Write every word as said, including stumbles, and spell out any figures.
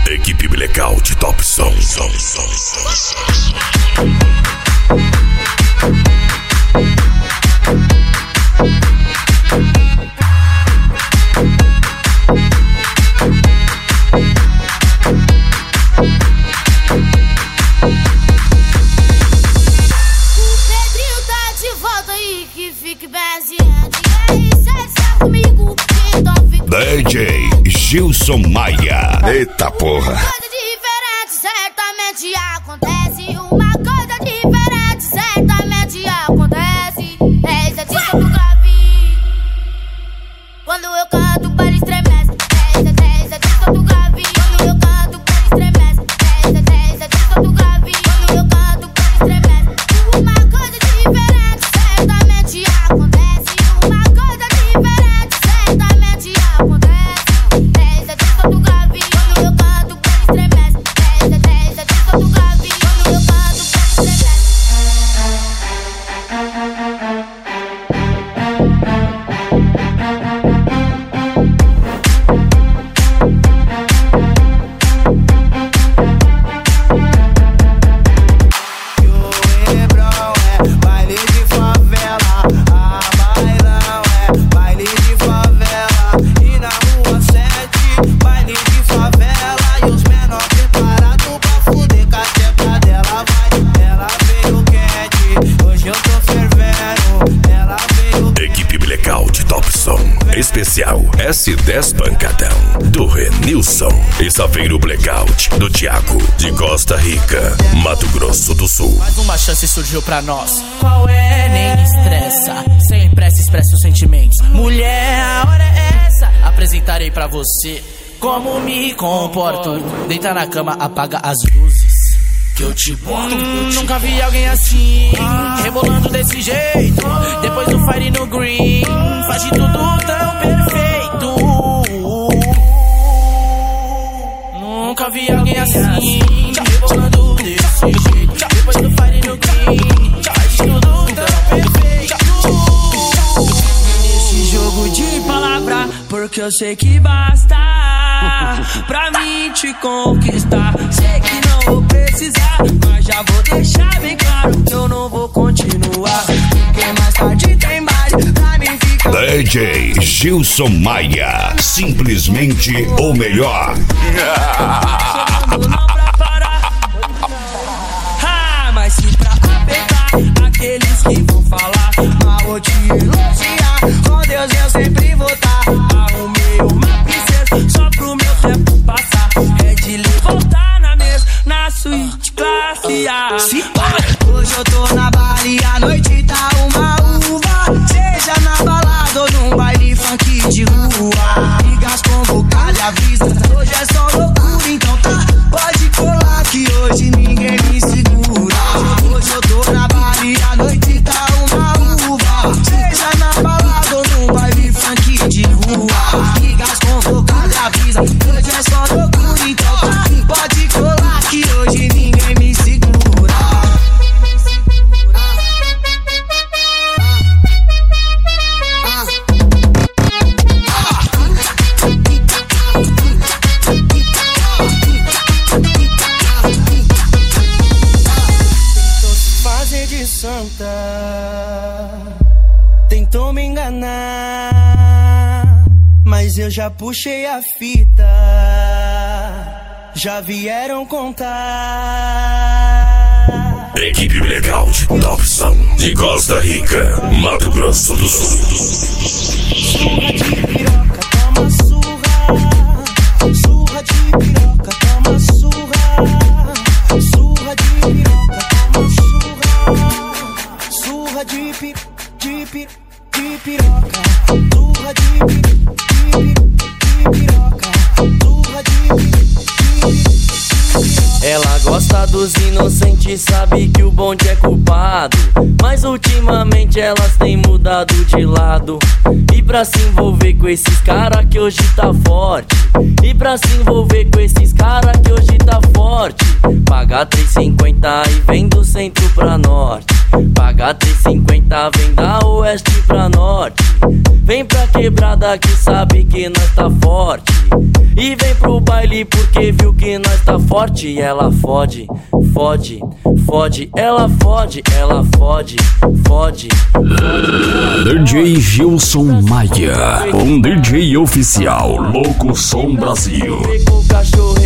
Equipe Blackout Top Som. som, som, som, som. D J Gilson Maia. Eita porra. Coisa diferente certamente acontece. Uma coisa diferente certamente acontece. É esse artista do grave. Quando eu canto, o bar estremece. É esse artista do grave. Quando eu canto, o bar estremece. É esse artista do grave. Quando eu canto, o bar estremece. Uma coisa diferente certamente acontece. Uma coisa diferente certamente acontece. Especial S dez Pancadão do Renilson e Saveiro Blackout do Thiago de Costa Rica, Mato Grosso do Sul. Mais uma chance surgiu pra nós. Qual é? Nem estressa. Sem pressa expressa os sentimentos. Mulher, a hora é essa. Apresentarei pra você como me comporto. Deita na cama, apaga as luzes que eu te boto. Hum, nunca vi alguém assim, rebolando desse jeito. Depois do fire no green, faz de tudo tão perfeito. Nunca vi alguém assim, rebolando desse jeito. Depois do fire no green, faz de tudo tão perfeito. Nesse jogo de palavra, porque eu sei que basta pra mim te conquistar. Sei que não vou precisar, mas já vou deixar bem claro que eu não vou continuar. Porque mais tarde tem baile pra mim ficar. D J Gilson Maia, simplesmente o melhor. Não pra parar. Ah, mas sim pra apertar aqueles que vão falar mal ou te elogiar. Com Deus eu sempre vou estar. Arrumei uma princesa só pro meu tempo passar. É de lhe voltar na mesa, na suíte classe A. Se hoje eu tô na Bali, a noite tá uma uva. Seja na balada ou num baile funk de rua. Ligas convocadas, avisa. Hoje é só loucura, então tá. Pode colar que hoje ninguém me segura. Hoje eu tô na Bali, a noite tá uma uva. Seja na balada ou num baile funk de rua. Ligas convocadas, avisa. Hoje é só loucura, então tá. Pode colar que hoje ninguém me segura. Tentou se fazer de santa, tentou me enganar, mas eu já puxei a fita, já vieram contar. Equipe Blackout Top Som de Costa Rica, Mato Grosso do Sul. Surra de piroca, toma surra. Surra de piroca, toma surra. Surra de piroca, toma surra. Surra de pi, de pi, de piroca. Surra de pi, de pi, de piroca. Surra de pi, de pi. Ela gosta dos inocentes, sabe que o bonde é culpado. Mas ultimamente elas têm mudado de lado. E pra se envolver com esses cara que hoje tá forte. E pra se envolver com esses cara que hoje tá forte. Paga três e cinquenta e vem do centro pra norte. Paga três e cinquenta, vem da oeste pra norte. Vem pra quebrada que sabe que nós tá forte. E vem pro baile porque viu que nós tá forte. E ela fode, fode, fode. Ela fode, ela fode, fode, fode. D J Gilson Maia, um D J oficial, Louco Som Brasil. Com o cachorro